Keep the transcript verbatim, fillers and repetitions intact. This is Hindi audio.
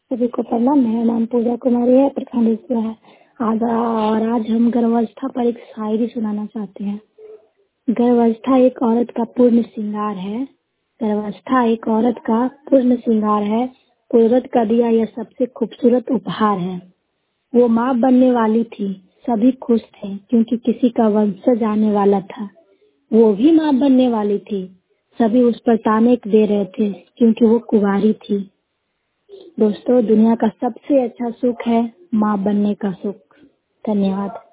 सभी को प्रणाम। मेरा नाम पूजा कुमारी है, प्रखंड है आज और आज हम गर्भावस्था पर एक शायरी सुनाना चाहते हैं। गर्भावस्था एक औरत का पूर्ण श्रृंगार है। गर्भावस्था एक औरत का पूर्ण श्रृंगार है। कुदरत का दिया यह सबसे खूबसूरत उपहार है। वो माँ बनने वाली थी, सभी खुश थे क्योंकि किसी का वंशज आने वाला था। वो भी माँ बनने वाली थी, सभी उस पर ताने दे रहे थे क्योंकि वो कुंवारी थी। दोस्तों, दुनिया का सबसे अच्छा सुख है माँ बनने का सुख। धन्यवाद।